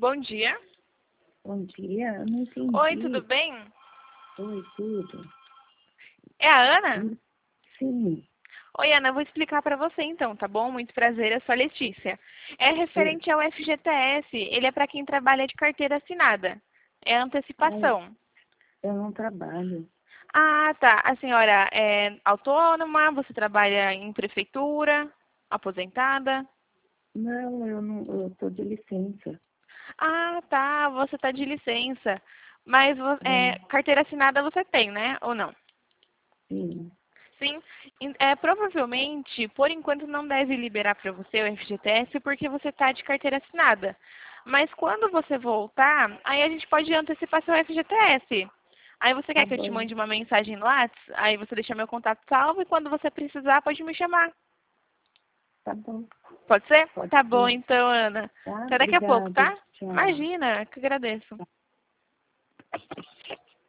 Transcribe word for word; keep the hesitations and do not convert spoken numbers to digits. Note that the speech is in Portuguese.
Bom dia. Bom dia, eu não entendi. Oi, tudo bem? Oi, tudo. É a Ana? Sim. Oi, Ana, eu vou explicar para você então, tá bom? Muito prazer, eu sou a Letícia. É Oi. referente ao F G T S, ele é para quem trabalha de carteira assinada. É Ai, antecipação. eu não trabalho. Ah, tá. A senhora é autônoma, você trabalha em prefeitura, aposentada? Não, eu não, eu tô de licença. Ah, tá, você está de licença. Mas vo- é, É, carteira assinada você tem, né? Ou não? sim. Sim, em- é, provavelmente, por enquanto não deve liberar para você o F G T S porque você está de carteira assinada. Mas quando você voltar, aí a gente pode antecipar seu F G T S. Aí você Tá quer que eu te bom, mande uma mensagem no WhatsApp? Aí você deixa meu contato salvo e quando você precisar pode me chamar. tá bom. Pode ser? Pode Tá bom ser. então, Ana. Tá? Até daqui a pouco, Obrigada. tá? Tchau. Imagina, que agradeço.